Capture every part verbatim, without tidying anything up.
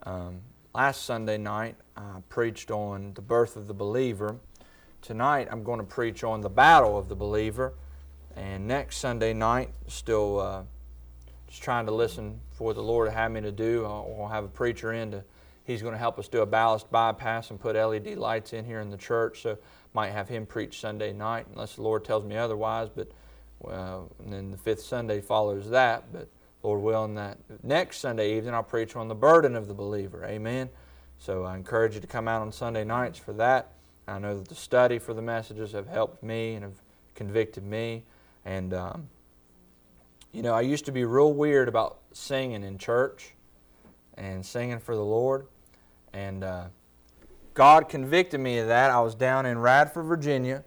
Um, last Sunday night, I preached on the birth of the believer. Tonight, I'm going to preach on the battle of the believer. And next Sunday night, still uh, just trying to listen for what the Lord had me to do. I'll have a preacher in to, he's going to help us do a ballast bypass and put L E D lights in here in the church. So might have him preach Sunday night unless the Lord tells me otherwise. But uh, and then the fifth Sunday follows that. But Lord willing, that next Sunday evening I'll preach on the burden of the believer. Amen. So I encourage you to come out on Sunday nights for that. I know that the study for the messages have helped me and have convicted me. And, um, you know, I used to be real weird about singing in church and singing for the Lord. And uh, God convicted me of that. I was down in Radford, Virginia,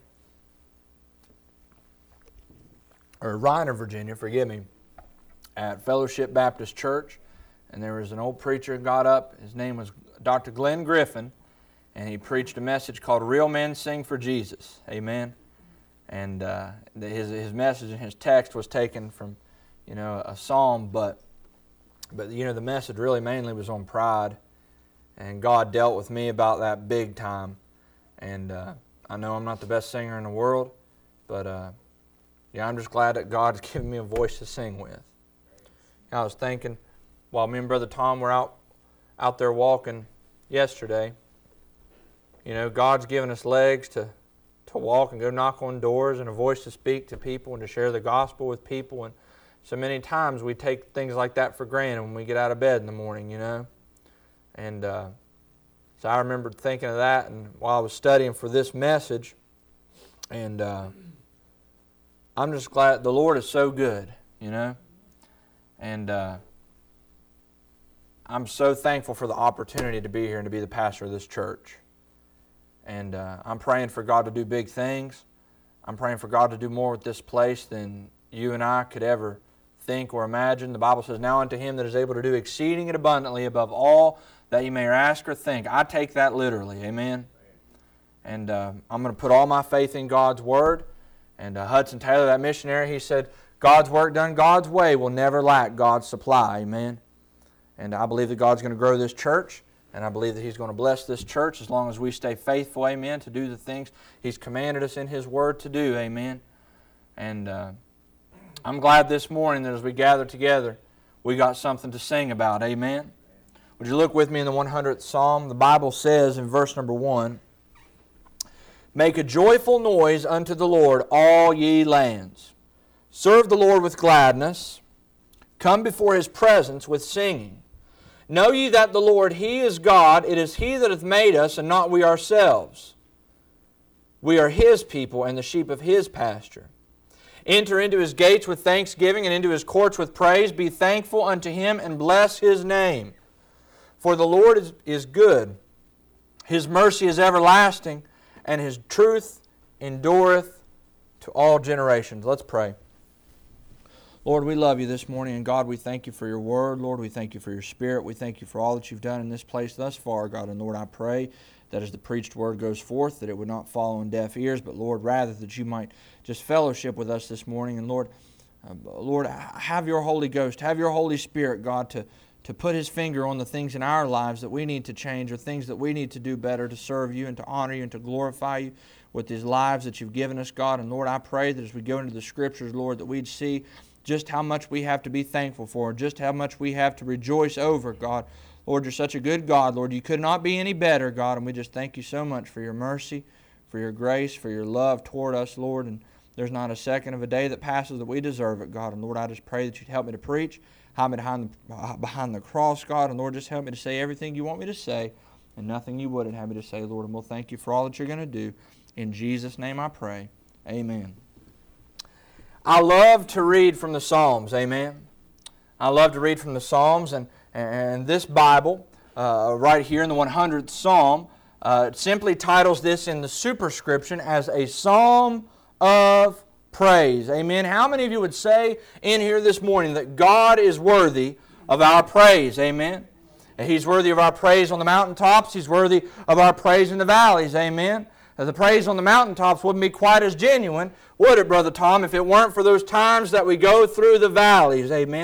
or Reiner, Virginia, forgive me, at Fellowship Baptist Church. And there was an old preacher who got up. His name was Doctor Glenn Griffin. And he preached a message called Real Men Sing for Jesus. Amen. And uh, his his message and his text was taken from, you know, a psalm, but but you know the message really mainly was on pride, and God dealt with me about that big time. And uh, I know I'm not the best singer in the world, but uh, yeah, I'm just glad that God's given me a voice to sing with. I was thinking while me and Brother Tom were out out there walking yesterday, you know, God's given us legs to. to walk and go knock on doors and a voice to speak to people and to share the gospel with people. And so many times we take things like that for granted when we get out of bed in the morning, you know. And uh, so I remember thinking of that and while I was studying for this message. And uh, I'm just glad the Lord is so good, you know. And uh, I'm so thankful for the opportunity to be here and to be the pastor of this church. And uh, I'm praying for God to do big things. I'm praying for God to do more with this place than you and I could ever think or imagine. The Bible says, now unto Him that is able to do exceeding and abundantly above all that you may ask or think. I take that literally, amen? And uh, I'm going to put all my faith in God's Word. And uh, Hudson Taylor, that missionary, he said, God's work done God's way will never lack God's supply, amen? And I believe that God's going to grow this church. And I believe that He's going to bless this church as long as we stay faithful, amen, to do the things He's commanded us in His Word to do, amen. And uh, I'm glad this morning that as we gather together, we got something to sing about, amen. Would you look with me in the one hundredth Psalm? The Bible says in verse number one, make a joyful noise unto the Lord, all ye lands. Serve the Lord with gladness. Come before His presence with singing. Know ye that the Lord, He is God. It is He that hath made us, and not we ourselves. We are His people, and the sheep of His pasture. Enter into His gates with thanksgiving, and into His courts with praise. Be thankful unto Him, and bless His name. For the Lord is, is good. His mercy is everlasting, and His truth endureth to all generations. Let's pray. Lord, we love You this morning, and God, we thank You for Your Word. Lord, we thank You for Your Spirit. We thank You for all that You've done in this place thus far, God. And Lord, I pray that as the preached Word goes forth, that it would not fall on deaf ears, but Lord, rather that You might just fellowship with us this morning. And Lord, uh, Lord, have Your Holy Ghost, have Your Holy Spirit, God, to, to put His finger on the things in our lives that we need to change or things that we need to do better to serve You and to honor You and to glorify You with these lives that You've given us, God. And Lord, I pray that as we go into the Scriptures, Lord, that we'd see just how much we have to be thankful for, just how much we have to rejoice over, God. Lord, You're such a good God, Lord. You could not be any better, God, and we just thank You so much for Your mercy, for Your grace, for Your love toward us, Lord, and there's not a second of a day that passes that we deserve it, God. And Lord, I just pray that You'd help me to preach, hide me behind the, behind the cross, God, and Lord, just help me to say everything You want me to say and nothing You wouldn't have me to say, Lord, and we'll thank You for all that You're going to do. In Jesus' name I pray. Amen. I love to read from the Psalms, amen. I love to read from the Psalms, and, and this Bible, uh, right here in the one hundredth Psalm, uh, it simply titles this in the superscription as a Psalm of Praise, amen. How many of you would say in here this morning that God is worthy of our praise, amen? He's worthy of our praise on the mountaintops, He's worthy of our praise in the valleys, amen. The praise on the mountaintops wouldn't be quite as genuine, would it, Brother Tom, if it weren't for those times that we go through the valleys, amen?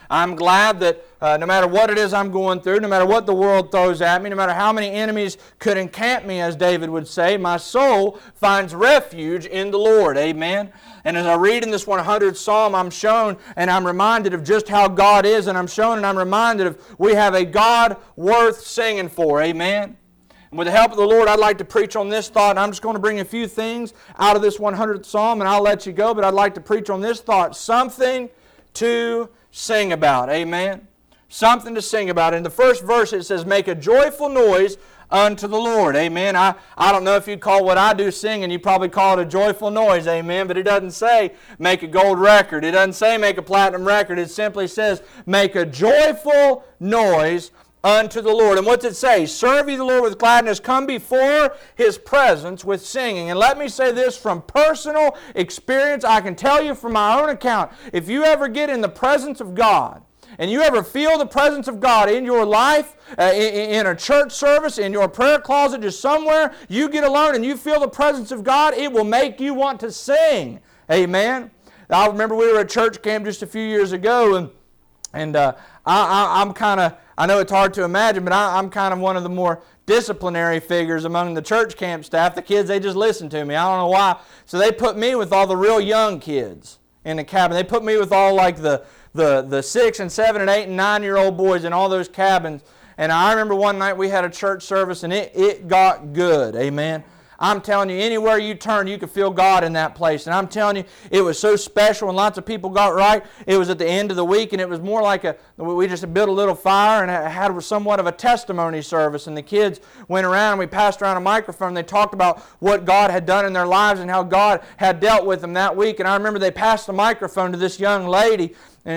I'm glad that uh, no matter what it is I'm going through, no matter what the world throws at me, no matter how many enemies could encamp me, as David would say, my soul finds refuge in the Lord. Amen. And as I read in this one hundredth Psalm, I'm shown and I'm reminded of just how God is, and I'm shown and I'm reminded of we have a God worth singing for. Amen. And with the help of the Lord, I'd like to preach on this thought. And I'm just going to bring a few things out of this one hundredth Psalm, and I'll let you go, but I'd like to preach on this thought. Something to sing about. Amen. Something to sing about. In the first verse it says, make a joyful noise unto the Lord. Amen. I, I don't know if you'd call what I do singing, you probably call it a joyful noise. Amen. But it doesn't say make a gold record. It doesn't say make a platinum record. It simply says make a joyful noise unto the Lord. And what's it say? Serve ye the Lord with gladness. Come before His presence with singing. And let me say this from personal experience. I can tell you from my own account, if you ever get in the presence of God, and you ever feel the presence of God in your life, uh, in, in a church service, in your prayer closet, just somewhere, you get alone and you feel the presence of God, it will make you want to sing. Amen. I remember we were at church camp just a few years ago, and and uh, I, I, I'm kind of, I know it's hard to imagine, but I, I'm kind of one of the more disciplinary figures among the church camp staff. The kids, they just listen to me. I don't know why. So they put me with all the real young kids in the cabin. They put me with all like the the the six and seven and eight and nine year old boys in all those cabins. And I remember one night we had a church service and it, it got good. Amen. I'm telling you, anywhere you turn, you could feel God in that place. And I'm telling you, it was so special and lots of people got right. It was at the end of the week, and it was more like a, we just built a little fire and had somewhat of a testimony service. And the kids went around and we passed around a microphone and they talked about what God had done in their lives and how God had dealt with them that week. And I remember they passed the microphone to this young lady,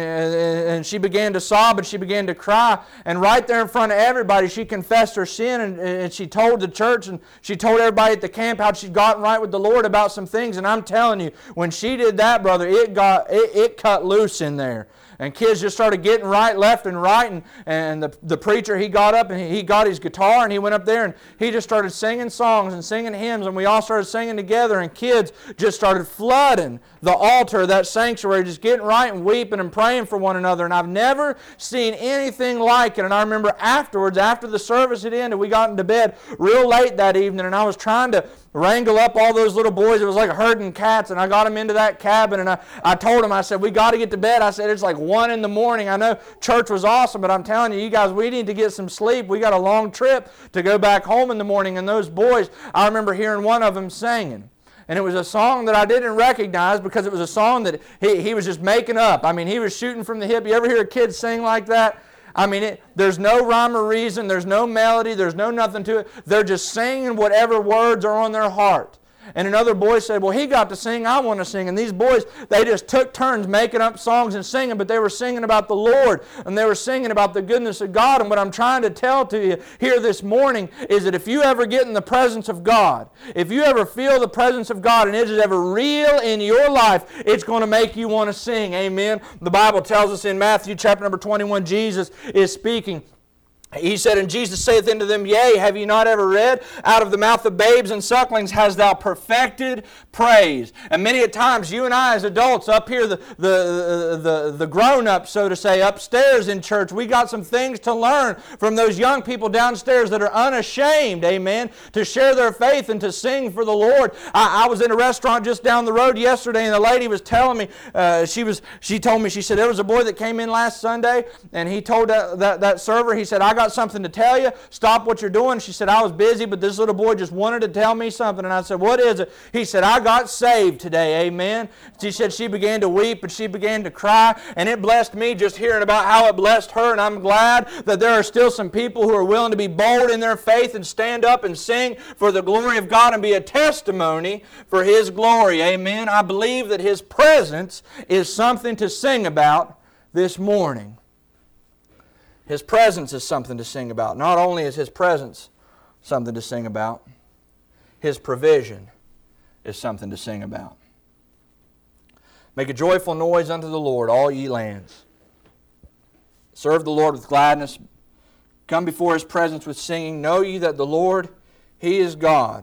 and she began to sob and she began to cry. And right there in front of everybody, she confessed her sin, and, and she told the church and she told everybody at the camp how she'd gotten right with the Lord about some things. And I'm telling you, when she did that, brother, it got it, it cut loose in there. And kids just started getting right, left and right. And, and the, the preacher, he got up and he, he got his guitar and he went up there and he just started singing songs and singing hymns. And we all started singing together. And kids just started flooding the altar, that sanctuary, just getting right and weeping and praying for one another. And I've never seen anything like it. And I remember afterwards, after the service had ended, we got into bed real late that evening. And I was trying to wrangle up all those little boys. It was like herding cats. And I got them into that cabin. And I, I told them, I said, we got to get to bed. I said, it's like one in the morning. I know church was awesome, but I'm telling you, you guys, we need to get some sleep. We got a long trip to go back home in the morning. And those boys, I remember hearing one of them singing. And it was a song that I didn't recognize because it was a song that he, he was just making up. I mean, he was shooting from the hip. You ever hear a kid sing like that? I mean, it, there's no rhyme or reason. There's no melody. There's no nothing to it. They're just singing whatever words are on their heart. And another boy said, well, he got to sing, I want to sing. And these boys, they just took turns making up songs and singing, but they were singing about the Lord, and they were singing about the goodness of God. And what I'm trying to tell to you here this morning is that if you ever get in the presence of God, if you ever feel the presence of God and it is ever real in your life, it's going to make you want to sing. Amen. The Bible tells us in Matthew chapter number twenty-one, Jesus is speaking. He said, and Jesus saith unto them, yea, have ye not ever read, out of the mouth of babes and sucklings hast thou perfected praise. And many a times you and I as adults up here, the, the, the, the grown-ups, so to say, upstairs in church, we got some things to learn from those young people downstairs that are unashamed, amen, to share their faith and to sing for the Lord. I, I was in a restaurant just down the road yesterday, and the lady was telling me, uh, she was, she told me, she said, there was a boy that came in last Sunday, and he told that, that, that server, he said, I got something to tell you. Stop what you're doing. She said, I was busy, but this little boy just wanted to tell me something. And I said, what is it? He said, I got saved today. Amen. She said she began to weep and she began to cry. And it blessed me just hearing about how it blessed her. And I'm glad that there are still some people who are willing to be bold in their faith and stand up and sing for the glory of God and be a testimony for His glory. Amen. I believe that His presence is something to sing about this morning. His presence is something to sing about. Not only is His presence something to sing about, His provision is something to sing about. Make a joyful noise unto the Lord, all ye lands. Serve the Lord with gladness. Come before His presence with singing. Know ye that the Lord, He is God.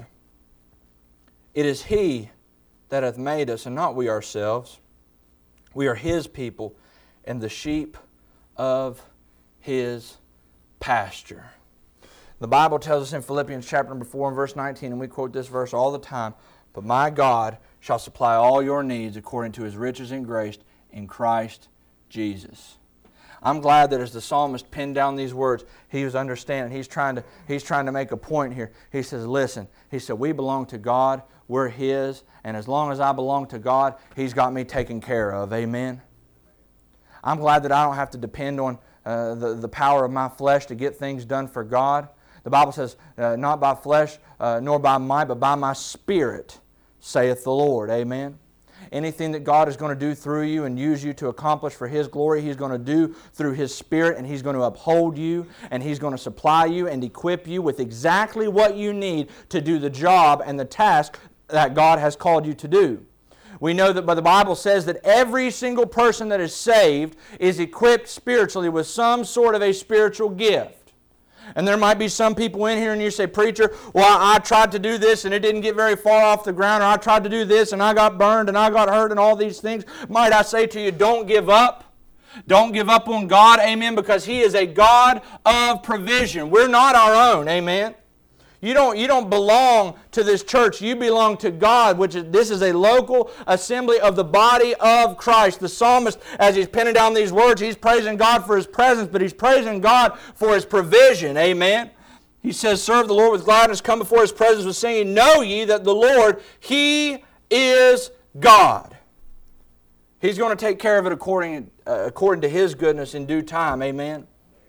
It is He that hath made us, and not we ourselves. We are His people, and the sheep of His pasture. The Bible tells us in Philippians chapter number four and verse nineteen, and we quote this verse all the time, "But my God shall supply all your needs according to His riches and grace in Christ Jesus." I'm glad that as the psalmist penned down these words, he was understanding. He's trying to, he's trying to make a point here. He says, listen, he said, we belong to God, we're His, and as long as I belong to God, He's got me taken care of. Amen? I'm glad that I don't have to depend on uh, the, the power of my flesh to get things done for God. The Bible says, uh, not by flesh uh, nor by might, but by my Spirit, saith the Lord. Amen? Anything that God is going to do through you and use you to accomplish for His glory, He's going to do through His Spirit, and He's going to uphold you, and He's going to supply you and equip you with exactly what you need to do the job and the task that God has called you to do. We know that, but the Bible says that every single person that is saved is equipped spiritually with some sort of a spiritual gift. And there might be some people in here and you say, preacher, well, I, I tried to do this and it didn't get very far off the ground, or I tried to do this and I got burned and I got hurt and all these things. Might I say to you, don't give up. Don't give up on God, amen, because He is a God of provision. We're not our own, amen. You don't, you don't belong to this church. You belong to God, which is, this is a local assembly of the body of Christ. The psalmist, as he's penning down these words, he's praising God for His presence, but he's praising God for His provision. Amen. He says, serve the Lord with gladness, come before His presence with singing. Know ye that the Lord, He is God. He's going to take care of it according, uh, according to His goodness in due time. Amen.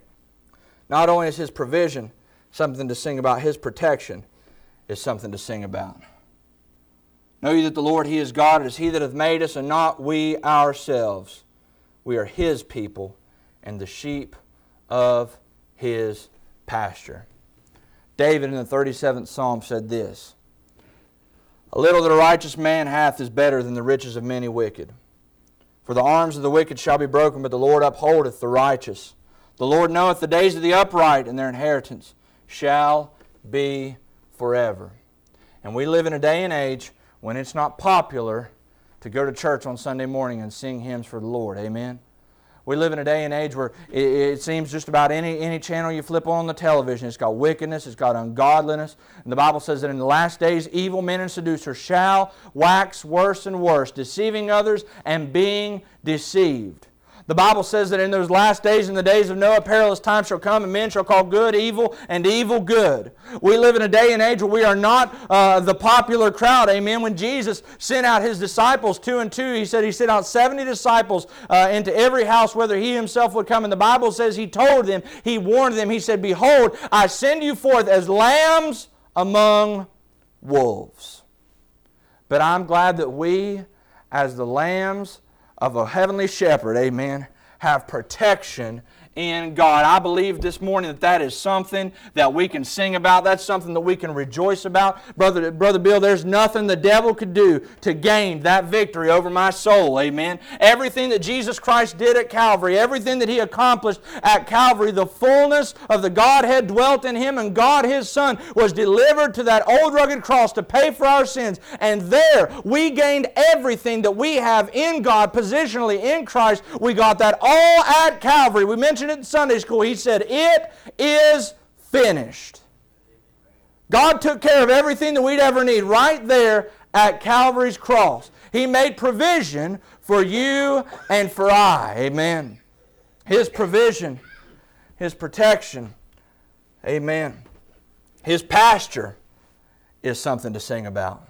Not only is His provision something to sing about, His protection is something to sing about. Know ye that the Lord, He is God. It is He that hath made us, and not we ourselves. We are His people, and the sheep of His pasture. David in the thirty-seventh Psalm said this, "A little that a righteous man hath is better than the riches of many wicked. For the arms of the wicked shall be broken, but the Lord upholdeth the righteous. The Lord knoweth the days of the upright, and their inheritance shall be forever." And we live in a day and age when it's not popular to go to church on Sunday morning and sing hymns for the Lord. Amen? We live in a day and age where it, it seems just about any, any channel you flip on the television, it's got wickedness, it's got ungodliness. And the Bible says that in the last days, evil men and seducers shall wax worse and worse, deceiving others and being deceived. The Bible says that in those last days, in the days of Noah, perilous times shall come, and men shall call good evil, and evil good. We live in a day and age where we are not uh, the popular crowd. Amen. When Jesus sent out His disciples two and two, He said He sent out seventy disciples uh, into every house, whether He Himself would come. And the Bible says He told them, He warned them, He said, "Behold, I send you forth as lambs among wolves." But I'm glad that we, as the lambs of a heavenly shepherd, amen, have protection in God. I believe this morning that that is something that we can sing about. That's something that we can rejoice about. Brother, Brother Bill, there's nothing the devil could do to gain that victory over my soul. Amen. Everything that Jesus Christ did at Calvary, everything that He accomplished at Calvary, the fullness of the Godhead dwelt in Him, and God His Son was delivered to that old rugged cross to pay for our sins. And there we gained everything that we have in God, positionally in Christ. We got that all at Calvary. We mentioned in Sunday school, He said, "It is finished." God took care of everything that we'd ever need right there at Calvary's cross. He made provision for you and for I. Amen. His provision, His protection. Amen. His pasture is something to sing about.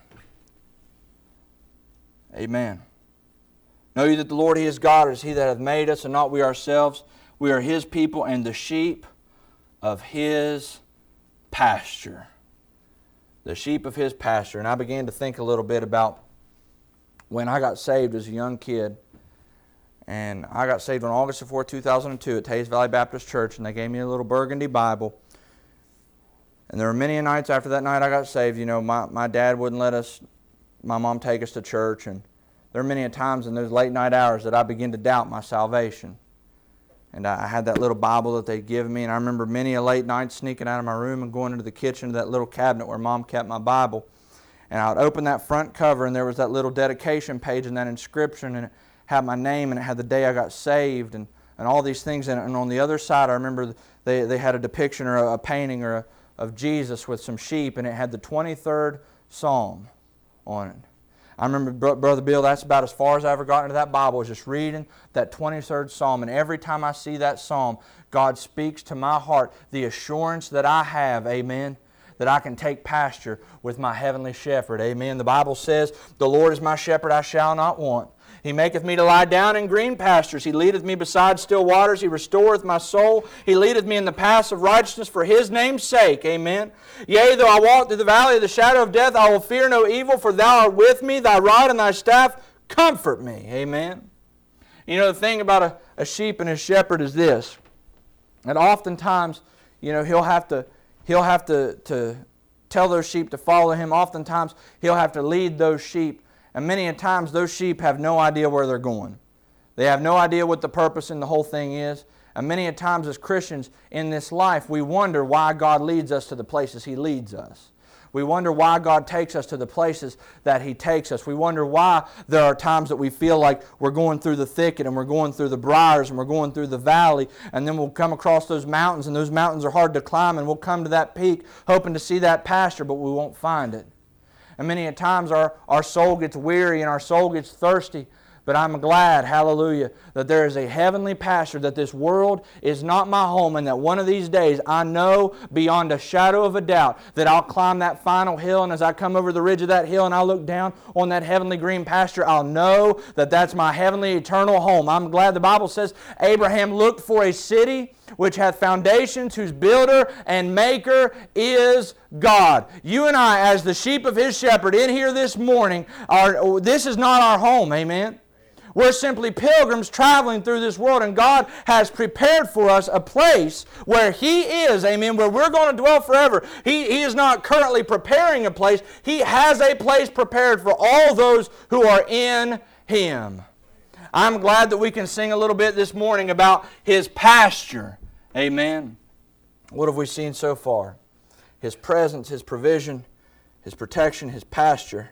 Amen. Know ye that the Lord, He is God. It is He that hath made us, and not we ourselves. We are His people and the sheep of His pasture. The sheep of His pasture. And I began to think a little bit about when I got saved as a young kid. And I got saved on August the fourth, two thousand two at Tays Valley Baptist Church. And they gave me a little burgundy Bible. And there were many nights after that night I got saved. You know, my, my dad wouldn't let us, my mom take us to church. And there were many times in those late night hours that I began to doubt my salvation. And I had that little Bible that they'd given me, and I remember many a late night sneaking out of my room and going into the kitchen to that little cabinet where Mom kept my Bible. And I would open that front cover, and there was that little dedication page and that inscription, and it had my name, and it had the day I got saved. And and all these things. And, and on the other side, I remember they, they had a depiction or a, a painting or a, of Jesus with some sheep, and it had the twenty-third Psalm on it. I remember, Brother Bill, that's about as far as I ever got into that Bible, was just reading that twenty-third Psalm. And every time I see that Psalm, God speaks to my heart the assurance that I have, amen, that I can take pasture with my heavenly shepherd, amen. The Bible says, the Lord is my shepherd, I shall not want. He maketh me to lie down in green pastures. He leadeth me beside still waters. He restoreth my soul. He leadeth me in the paths of righteousness for His name's sake. Amen. Yea, though I walk through the valley of the shadow of death, I will fear no evil, for Thou art with me. Thy rod and Thy staff comfort me. Amen. You know, the thing about a, a sheep and a shepherd is this, that oftentimes, you know, he'll have to, he'll have to, to tell those sheep to follow him. Oftentimes, he'll have to lead those sheep. And many a times those sheep have no idea where they're going. They have no idea what the purpose in the whole thing is. And many a times as Christians in this life, we wonder why God leads us to the places He leads us. We wonder why God takes us to the places that He takes us. We wonder why there are times that we feel like we're going through the thicket and we're going through the briars and we're going through the valley, and then we'll come across those mountains, and those mountains are hard to climb, and we'll come to that peak hoping to see that pasture, but we won't find it. And many a times our, our soul gets weary and our soul gets thirsty. But I'm glad, hallelujah, that there is a heavenly pasture, that this world is not my home, and that one of these days I know beyond a shadow of a doubt that I'll climb that final hill, and as I come over the ridge of that hill and I look down on that heavenly green pasture, I'll know that that's my heavenly eternal home. I'm glad the Bible says Abraham looked for a city which hath foundations, whose builder and maker is God. You and I, as the sheep of His shepherd in here this morning, are, this is not our home, amen? We're simply pilgrims traveling through this world, and God has prepared for us a place where He is, amen, where we're going to dwell forever. He, he is not currently preparing a place. He has a place prepared for all those who are in Him. I'm glad that we can sing a little bit this morning about His pasture. Amen. What have we seen so far? His presence, His provision, His protection, His pasture.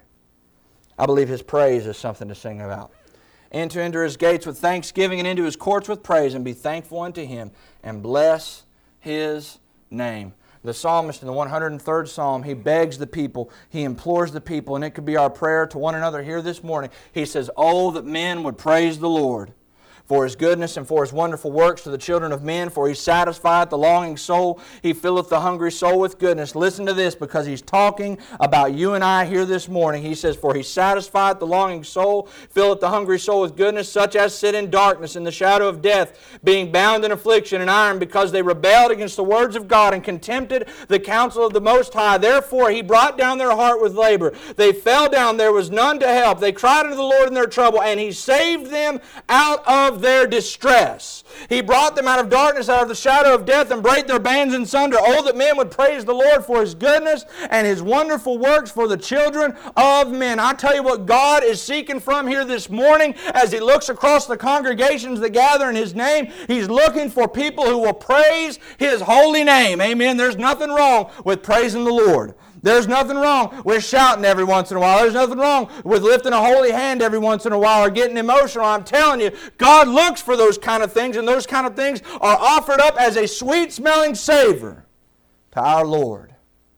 I believe His praise is something to sing about. Enter into His gates with thanksgiving and into His courts with praise, and be thankful unto Him and bless His name. The psalmist in the one hundred third Psalm, he begs the people, he implores the people, and it could be our prayer to one another here this morning. He says, "Oh, that men would praise the Lord for His goodness and for His wonderful works to the children of men, for He satisfieth the longing soul, He filleth the hungry soul with goodness." Listen to this, because He's talking about you and I here this morning. He says, "For He satisfieth the longing soul, filleth the hungry soul with goodness, such as sit in darkness in the shadow of death, being bound in affliction and iron, because they rebelled against the words of God and contempted the counsel of the Most High. Therefore He brought down their heart with labor. They fell down, there was none to help. They cried unto the Lord in their trouble, and He saved them out of their distress. He brought them out of darkness, out of the shadow of death, and brake their bands in sunder. Oh, that men would praise the Lord for His goodness and His wonderful works for the children of men." I tell you what God is seeking from here this morning as He looks across the congregations that gather in His name. He's looking for people who will praise His holy name. Amen. There's nothing wrong with praising the Lord. There's nothing wrong with shouting every once in a while. There's nothing wrong with lifting a holy hand every once in a while or getting emotional. I'm telling you, God looks for those kind of things, and those kind of things are offered up as a sweet-smelling savor to our Lord.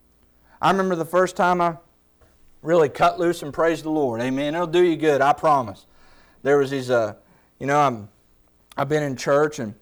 I remember the first time I really cut loose and praised the Lord. Amen. It'll do you good, I promise. There was these, uh, you know, I'm, I've been in church, and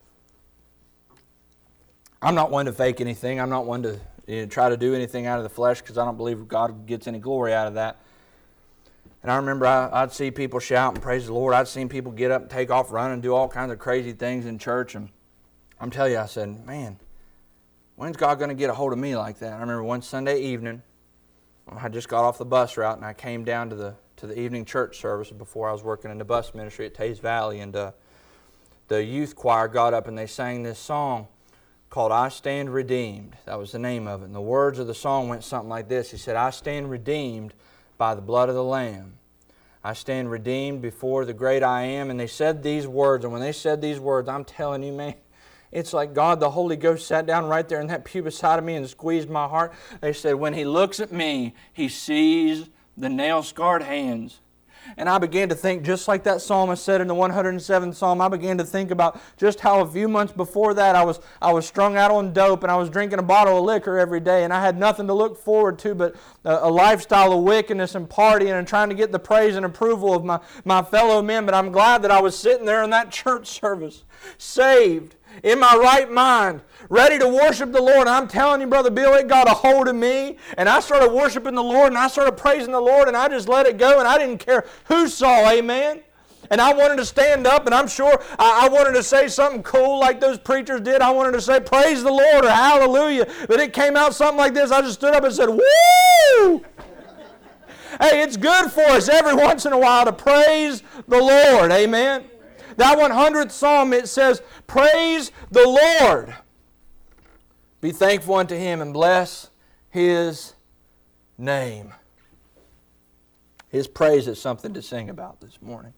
I'm not one to fake anything. I'm not one to You know, try to do anything out of the flesh, because I don't believe God gets any glory out of that. And I remember I, I'd see people shout and praise the Lord. I'd seen people get up and take off running and do all kinds of crazy things in church. And I'm telling you, I said, man, when's God going to get a hold of me like that? I remember one Sunday evening, I just got off the bus route, and I came down to the to the evening church service before I was working in the bus ministry at Taze Valley. And uh, the youth choir got up and they sang this song called "I Stand Redeemed." That was the name of it. And the words of the song went something like this. He said, "I stand redeemed by the blood of the Lamb. I stand redeemed before the great I Am." And they said these words. And when they said these words, I'm telling you, man, it's like God, the Holy Ghost, sat down right there in that pew beside of me and squeezed my heart. They said, when He looks at me, He sees the nail-scarred hands. And I began to think, just like that psalmist said in the one hundred seventh Psalm, I began to think about just how a few months before that I was I was strung out on dope and I was drinking a bottle of liquor every day and I had nothing to look forward to but a, a lifestyle of wickedness and partying and trying to get the praise and approval of my, my fellow men. But I'm glad that I was sitting there in that church service, saved, in my right mind, ready to worship the Lord. And I'm telling you, Brother Bill, it got a hold of me. And I started worshiping the Lord and I started praising the Lord and I just let it go and I didn't care who saw, amen. And I wanted to stand up and I'm sure I, I wanted to say something cool like those preachers did. I wanted to say, praise the Lord or hallelujah. But it came out something like this. I just stood up and said, woo! Hey, it's good for us every once in a while to praise the Lord, amen. That one hundredth Psalm, it says, praise the Lord. Be thankful unto Him and bless His name. His praise is something to sing about this morning.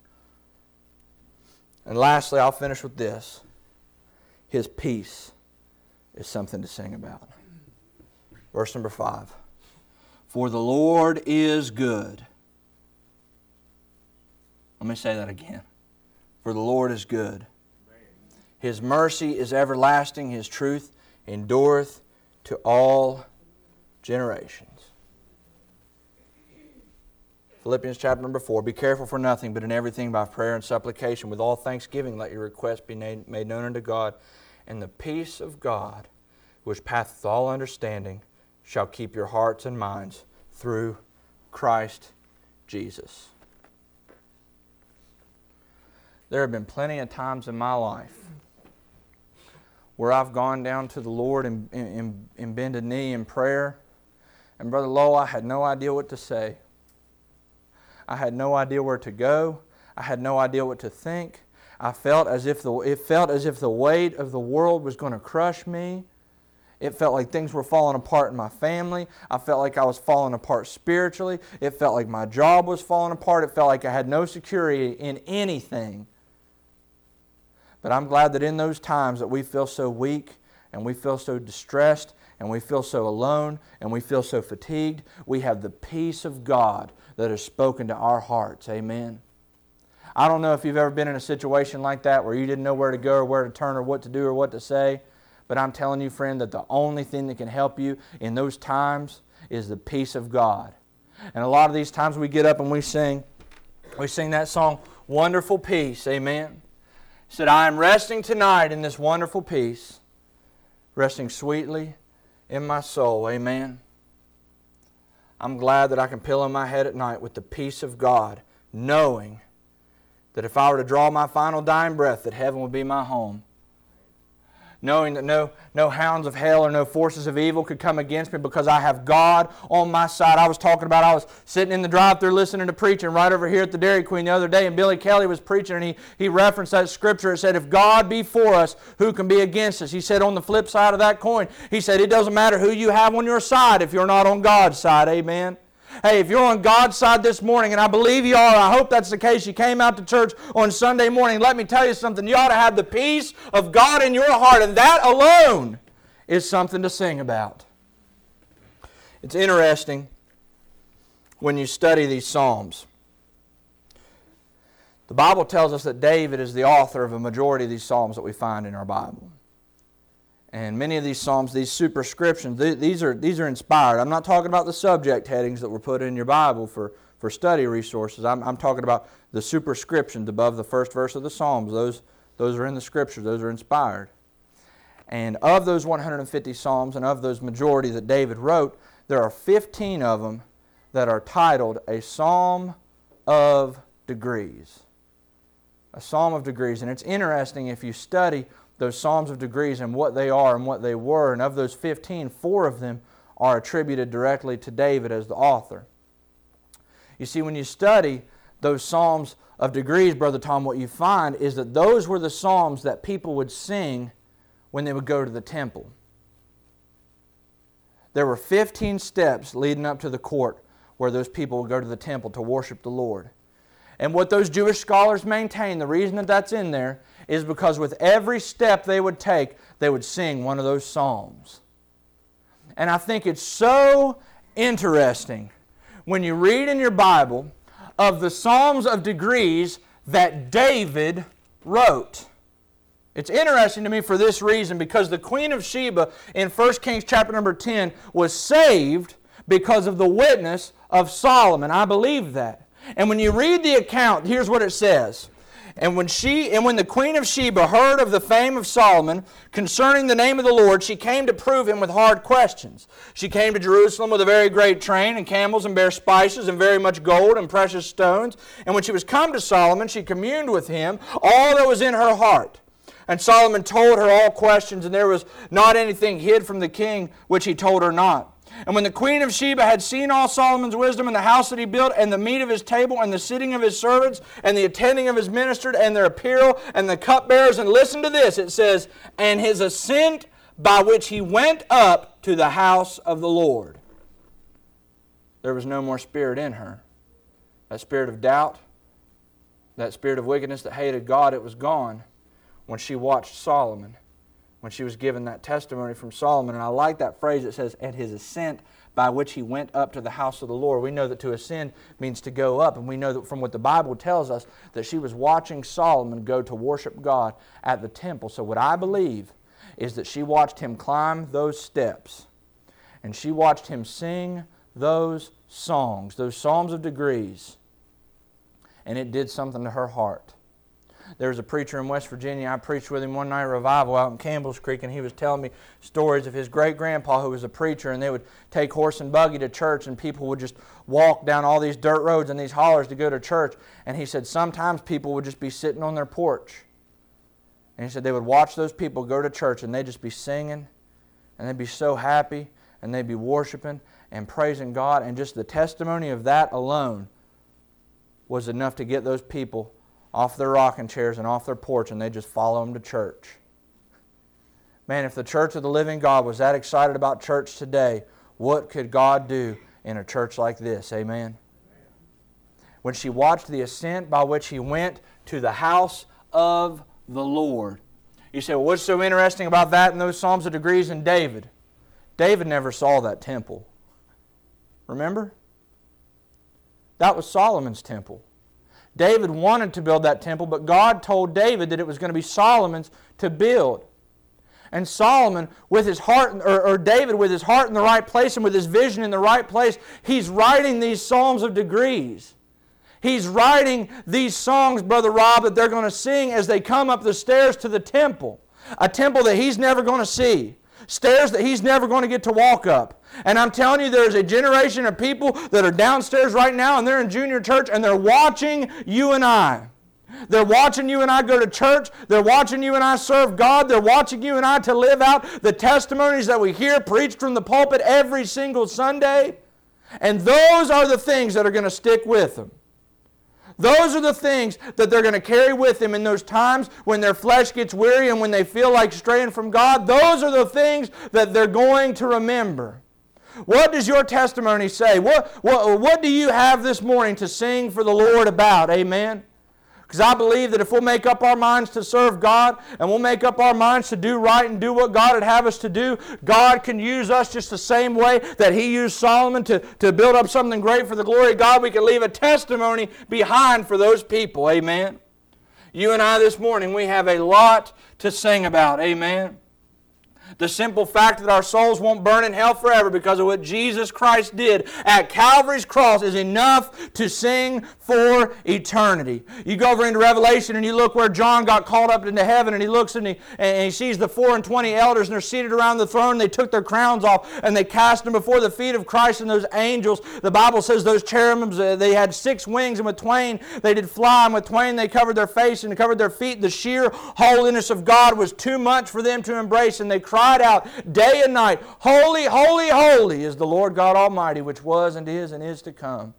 And lastly, I'll finish with this. His peace is something to sing about. Verse number five. For the Lord is good. Let me say that again. For the Lord is good. His mercy is everlasting. His truth endureth to all generations. Philippians chapter number four. Be careful for nothing, but in everything by prayer and supplication with all thanksgiving let your requests be made known unto God. And the peace of God, which passeth all understanding, shall keep your hearts and minds through Christ Jesus. There have been plenty of times in my life where I've gone down to the Lord and, and, and bended knee in prayer. And Brother Lowell, I had no idea what to say. I had no idea where to go. I had no idea what to think. I felt as if the, it felt as if the weight of the world was going to crush me. It felt like things were falling apart in my family. I felt like I was falling apart spiritually. It felt like my job was falling apart. It felt like I had no security in anything. But I'm glad that in those times that we feel so weak and we feel so distressed and we feel so alone and we feel so fatigued, we have the peace of God that is spoken to our hearts. Amen. I don't know if you've ever been in a situation like that where you didn't know where to go or where to turn or what to do or what to say. But I'm telling you, friend, that the only thing that can help you in those times is the peace of God. And a lot of these times we get up and we sing, we sing that song, Wonderful Peace. Amen. He said, I am resting tonight in this wonderful peace, resting sweetly in my soul. Amen. I'm glad that I can pillow my head at night with the peace of God, knowing that if I were to draw my final dying breath, that heaven would be my home. Knowing that no, no hounds of hell or no forces of evil could come against me because I have God on my side. I was talking about, I was sitting in the drive-thru listening to preaching right over here at the Dairy Queen the other day, and Billy Kelly was preaching, and he, he referenced that scripture. It said, if God be for us, who can be against us? He said on the flip side of that coin, he said, it doesn't matter who you have on your side if you're not on God's side. Amen. Hey, if you're on God's side this morning, and I believe you are, I hope that's the case, you came out to church on Sunday morning, let me tell you something, you ought to have the peace of God in your heart, and that alone is something to sing about. It's interesting when you study these Psalms. The Bible tells us that David is the author of a majority of these Psalms that we find in our Bible. And many of these Psalms, these superscriptions, these are, these are inspired. I'm not talking about the subject headings that were put in your Bible for, for study resources. I'm, I'm talking about the superscriptions above the first verse of the Psalms. Those, those are in the Scriptures. Those are inspired. And of those one hundred fifty Psalms and of those majority that David wrote, there are fifteen of them that are titled a Psalm of Degrees. A Psalm of Degrees. And it's interesting if you study those Psalms of Degrees and what they are and what they were. And of those fifteen, four of them are attributed directly to David as the author. You see, when you study those Psalms of Degrees, Brother Tom, what you find is that those were the Psalms that people would sing when they would go to the temple. There were fifteen steps leading up to the court where those people would go to the temple to worship the Lord. And what those Jewish scholars maintain, the reason that that's in there, is because with every step they would take, they would sing one of those psalms. And I think it's so interesting when you read in your Bible of the Psalms of Degrees that David wrote. It's interesting to me for this reason, because the Queen of Sheba in First Kings chapter number ten was saved because of the witness of Solomon. I believe that. And when you read the account, here's what it says. And when she and when the Queen of Sheba heard of the fame of Solomon concerning the name of the Lord, she came to prove him with hard questions. She came to Jerusalem with a very great train and camels and bare spices and very much gold and precious stones. And when she was come to Solomon, she communed with him all that was in her heart. And Solomon told her all questions, and there was not anything hid from the king which he told her not. And when the Queen of Sheba had seen all Solomon's wisdom and the house that he built, and the meat of his table, and the sitting of his servants, and the attending of his ministers, and their apparel, and the cupbearers, and listen to this, it says, and his ascent by which he went up to the house of the Lord. There was no more spirit in her. That spirit of doubt, that spirit of wickedness that hated God, it was gone when she watched Solomon, when she was given that testimony from Solomon. And I like that phrase. It says, and his ascent by which he went up to the house of the Lord. We know that to ascend means to go up. And we know that from what the Bible tells us that she was watching Solomon go to worship God at the temple. So what I believe is that she watched him climb those steps. And she watched him sing those songs, those Psalms of Degrees. And it did something to her heart. There was a preacher in West Virginia. I preached with him one night at revival out in Campbell's Creek, and he was telling me stories of his great-grandpa who was a preacher, and they would take horse and buggy to church, and people would just walk down all these dirt roads and these hollers to go to church. And he said sometimes people would just be sitting on their porch. And he said they would watch those people go to church, and they'd just be singing, and they'd be so happy, and they'd be worshiping and praising God, and just the testimony of that alone was enough to get those people off their rocking chairs and off their porch, and they just follow them to church. Man, if the church of the living God was that excited about church today, what could God do in a church like this? Amen? When she watched the ascent by which he went to the house of the Lord. You say, well, what's so interesting about that in those Psalms of Degrees in David? David never saw that temple. Remember? That was Solomon's temple. David wanted to build that temple, but God told David that it was going to be Solomon's to build. And Solomon, with his heart, or, or David with his heart in the right place and with his vision in the right place, he's writing these Psalms of Degrees. He's writing these songs, Brother Rob, that they're going to sing as they come up the stairs to the temple. A temple that he's never going to see. Stairs that he's never going to get to walk up. And I'm telling you, there's a generation of people that are downstairs right now, and they're in junior church, and they're watching you and I. They're watching you and I go to church. They're watching you and I serve God. They're watching you and I to live out the testimonies that we hear preached from the pulpit every single Sunday. And those are the things that are going to stick with them. Those are the things that they're going to carry with them in those times when their flesh gets weary and when they feel like straying from God. Those are the things that they're going to remember. What does your testimony say? What, what, what do you have this morning to sing for the Lord about? Amen? Because I believe that if we'll make up our minds to serve God and we'll make up our minds to do right and do what God would have us to do, God can use us just the same way that He used Solomon to, to build up something great for the glory of God. We can leave a testimony behind for those people. Amen. You and I this morning, we have a lot to sing about. Amen. The simple fact that our souls won't burn in hell forever because of what Jesus Christ did at Calvary's cross is enough to sing for eternity. You go over into Revelation and you look where John got called up into heaven, and he looks and he, and he sees the four and twenty elders, and they're seated around the throne. They took their crowns off and they cast them before the feet of Christ, and those angels, the Bible says those cherubims, they had six wings, and with twain they did fly, and with twain they covered their face and covered their feet. The sheer holiness of God was too much for them to embrace, and they cried cried out day and night, holy, holy, holy is the Lord God Almighty, which was and is and is to come.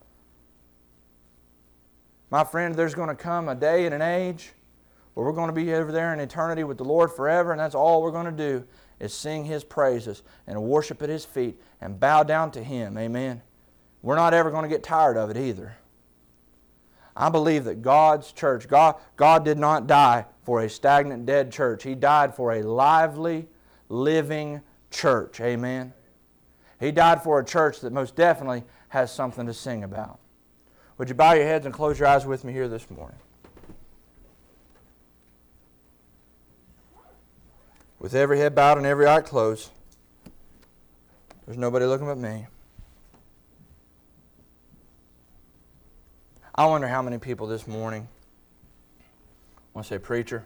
My friend, there's going to come a day and an age where we're going to be over there in eternity with the Lord forever, and that's all we're going to do is sing His praises and worship at His feet and bow down to Him. Amen. We're not ever going to get tired of it either. I believe that God's church, God, God did not die for a stagnant, dead church. He died for a lively, living church. Amen. He died for a church that most definitely has something to sing about. Would you bow your heads and close your eyes with me here this morning? With every head bowed and every eye closed. There's nobody looking but me. I wonder how many people this morning want to say, "Preacher,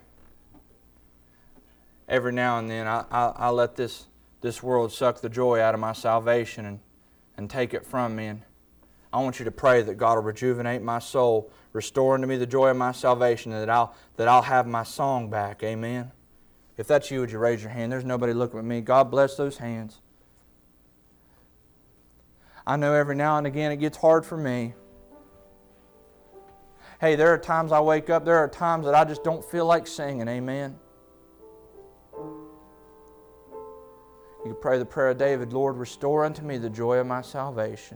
every now and then I, I, I let this, this world suck the joy out of my salvation and, and take it from me. And I want you to pray that God will rejuvenate my soul, restore unto me the joy of my salvation, and that I'll, that I'll have my song back." Amen. If that's you, would you raise your hand? There's nobody looking at me. God bless those hands. I know every now and again it gets hard for me. Hey, there are times I wake up, there are times that I just don't feel like singing. Amen. You can pray the prayer of David, "Lord, restore unto me the joy of my salvation."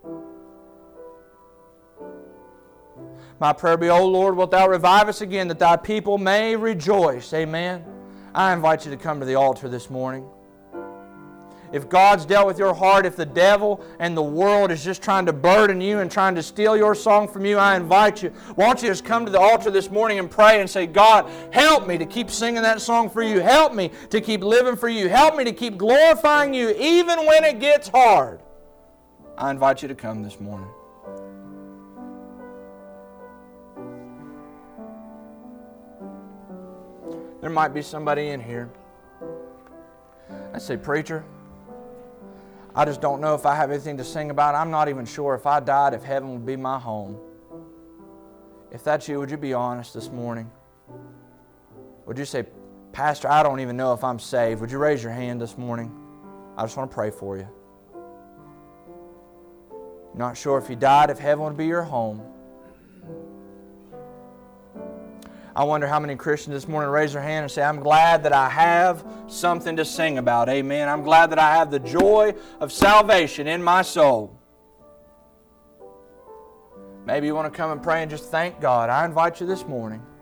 My prayer be, "O Lord, wilt thou revive us again, that thy people may rejoice." Amen. I invite you to come to the altar this morning. If God's dealt with your heart, if the devil and the world is just trying to burden you and trying to steal your song from you, I invite you. Why don't you just come to the altar this morning and pray and say, "God, help me to keep singing that song for you. Help me to keep living for you. Help me to keep glorifying you even when it gets hard." I invite you to come this morning. There might be somebody in here. I say, "Preacher, I just don't know if I have anything to sing about. I'm not even sure if I died, if heaven would be my home." If that's you, would you be honest this morning? Would you say, "Pastor, I don't even know if I'm saved"? Would you raise your hand this morning? I just want to pray for you. Not sure if you died, if heaven would be your home. I wonder how many Christians this morning raise their hand and say, "I'm glad that I have something to sing about." Amen. I'm glad that I have the joy of salvation in my soul. Maybe you want to come and pray and just thank God. I invite you this morning.